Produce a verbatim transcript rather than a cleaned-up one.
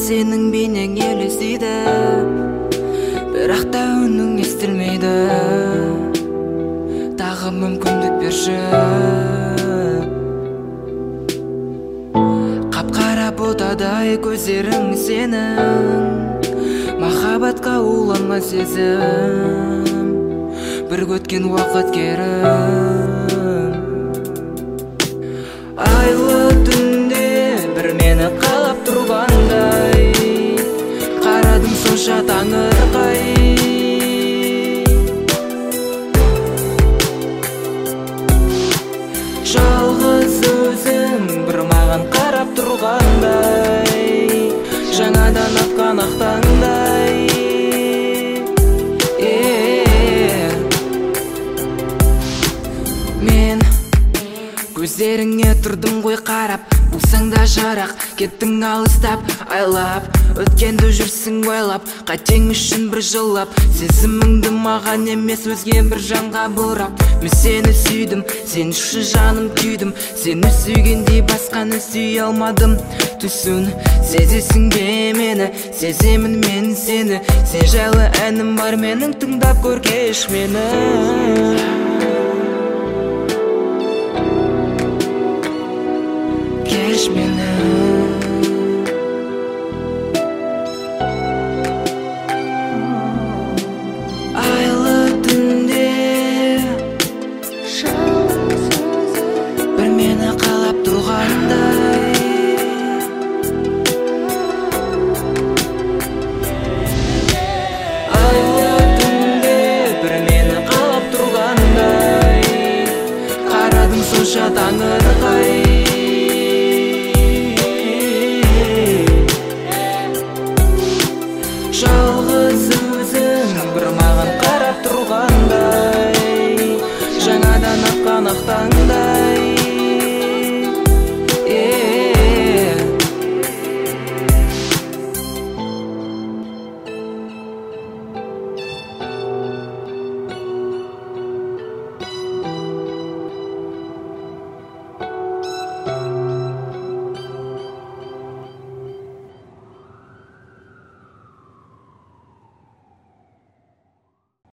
сенің бейнең елестейді, бірақ та үнің естілмейді. Тағы мүмкіндік берші. Қап-қара ботадай көздерің сенің, махаббатқа уланған сезім, бір өткен уақыт керім. Айлы түнде бір мені қалап тұрғандай, қарадым сонша таңырқай. Жалғыз өзің бір маған қарап тұрғандай, жаңадан атқан ақ таңдай. Мен көздеріңе тұрдым ғой қарап, болсаң да жарақ, кеттің алыстап, айлап. Өткенді жүрсің ойлап, қатең үшін бір жылап. Сезіміңді маған емес өзге бір жанға бұрап. Мен сені сүйдім, сен үшін жаным күйдім. Сені сүйгендей басқаны сүйе алмадым. Түсін, сезесің бе мені, сеземін мен сені. Сен жайлы әнім бар менің, тыңдап көр кеш мені. Кеш мені. Айлы түнде бір мені қалап тұрғандай, айлы түнде бір мені қалап тұрғандай, қарадым сонша таңырқай. Жалғыз өзің бір маған қарап тұрғандай, жаңадан атқан ақ таңдай.